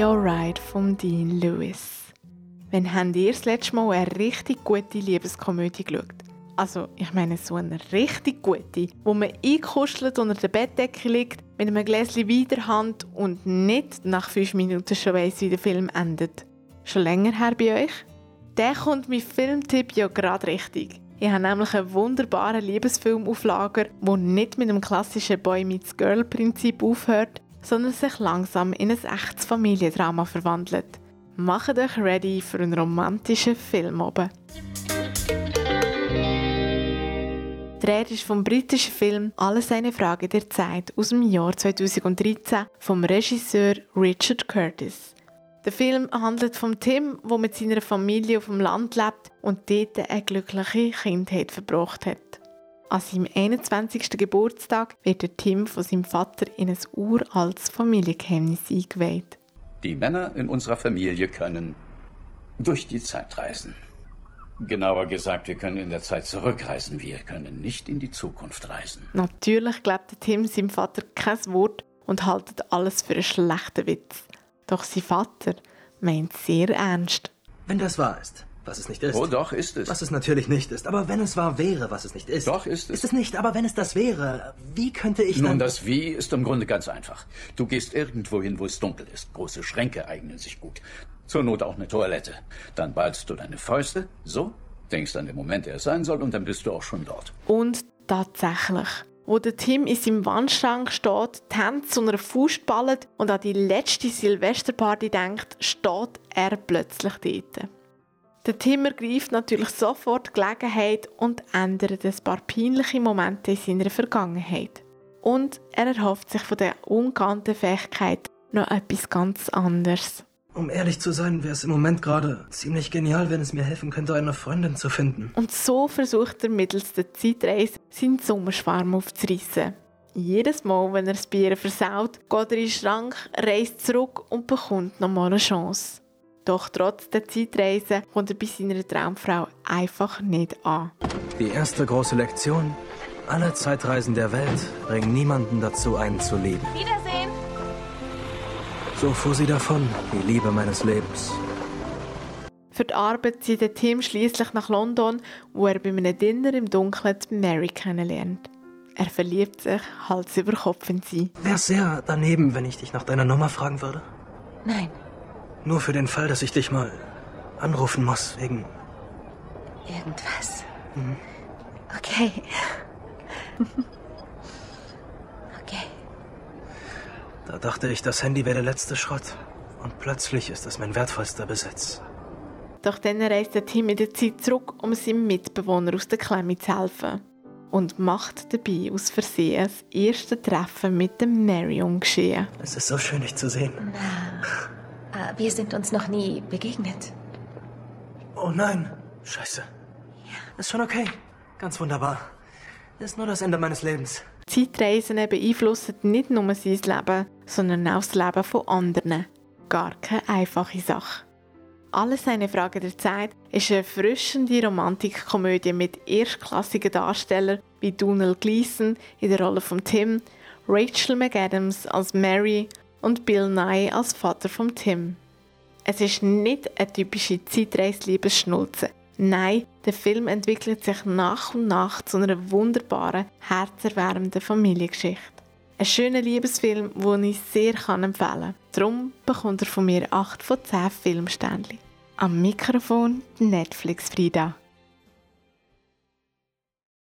Alright von Dean Lewis. Wann habt ihr das letzte Mal eine richtig gute Liebeskomödie geschaut? Also, ich meine so eine richtig gute, wo man eingekuschelt unter der Bettdecke liegt, mit einem Gläschen Wein in der Hand und nicht nach 5 Minuten schon weiss, wie der Film endet. Schon länger her bei euch? Der kommt mein Filmtipp ja gerade richtig. Ich habe nämlich einen wunderbaren Liebesfilm auf Lager, der nicht mit dem klassischen Boy-Meets-Girl-Prinzip aufhört, sondern sich langsam in ein echtes Familiendrama verwandelt. Macht euch ready für einen romantischen Film oben. Die Rede ist vom britischen Film «Alles eine Frage der Zeit» aus dem Jahr 2013 vom Regisseur Richard Curtis. Der Film handelt von Tim, der mit seiner Familie auf dem Land lebt und dort eine glückliche Kindheit verbracht hat. An seinem 21. Geburtstag wird der Tim von seinem Vater in ein uraltes Familiengeheimnis eingeweiht. Die Männer in unserer Familie können durch die Zeit reisen. Genauer gesagt, wir können in der Zeit zurückreisen. Wir können nicht in die Zukunft reisen. Natürlich glaubt der Tim seinem Vater kein Wort und haltet alles für einen schlechten Witz. Doch sein Vater meint sehr ernst. Wenn das wahr ist, was es nicht ist. Oh, doch, ist es. Was es natürlich nicht ist. Aber wenn es wahr wäre, was es nicht ist. Doch, ist es. Ist es nicht, aber wenn es das wäre, wie könnte ich dann... Nun, das Wie ist im Grunde ganz einfach. Du gehst irgendwo hin, wo es dunkel ist. Große Schränke eignen sich gut. Zur Not auch eine Toilette. Dann ballst du deine Fäuste, so, denkst an den Moment, der es sein soll, und dann bist du auch schon dort. Und tatsächlich. Wo der Tim in seinem Wandschrank steht, die Hände zu einer Faust ballt und an die letzte Silvesterparty denkt, steht er plötzlich dort. Der Tim ergreift natürlich sofort die Gelegenheit und ändert ein paar peinliche Momente in seiner Vergangenheit. Und er erhofft sich von der ungeahnten Fähigkeit noch etwas ganz anderes. Um ehrlich zu sein, wäre es im Moment gerade ziemlich genial, wenn es mir helfen könnte, eine Freundin zu finden. Und so versucht er mittels der Zeitreise seinen Sommerschwarm aufzureissen. Jedes Mal, wenn er das Bier versaut, geht er in den Schrank, reist zurück und bekommt nochmal eine Chance. Doch trotz der Zeitreise kommt er bei seiner Traumfrau einfach nicht an. Die erste große Lektion: Alle Zeitreisen der Welt bringen niemanden dazu, einen zu lieben. Wiedersehen! So fuhr sie davon, die Liebe meines Lebens. Für die Arbeit zieht der Tim schliesslich nach London, wo er bei einem Dinner im Dunkeln Mary kennenlernt. Er verliebt sich Hals über Kopf in sie. Wär's sehr daneben, wenn ich dich nach deiner Nummer fragen würde? Nein. Nur für den Fall, dass ich dich mal anrufen muss, wegen... Irgendwas. Mhm. Okay. Okay. Da dachte ich, das Handy wäre der letzte Schrott. Und plötzlich ist es mein wertvollster Besitz. Doch dann reist der Tim in der Zeit zurück, um seinem Mitbewohner aus der Klemme zu helfen. Und macht dabei aus Versehen das erste Treffen mit der Marion geschehen. Es ist so schön, dich zu sehen. Na, wir sind uns noch nie begegnet. Oh nein. Scheiße. Ist schon okay. Ganz wunderbar. Ist nur das Ende meines Lebens. Zeitreisen beeinflussen nicht nur sein Leben, sondern auch das Leben von anderen. Gar keine einfache Sache. «Alles eine Frage der Zeit» ist eine erfrischende Romantikkomödie mit erstklassigen Darstellern wie Domhnall Gleeson in der Rolle von Tim, Rachel McAdams als Mary und Bill Nighy als Vater von Tim. Es ist nicht eine typische Zeitreise-Liebesschnulze. Nein, der Film entwickelt sich nach und nach zu einer wunderbaren, herzerwärmenden Familiengeschichte. Ein schöner Liebesfilm, den ich sehr empfehlen kann. Darum bekommt er von mir 8 von 10 Filmsternchen. Am Mikrofon Netflix Frida.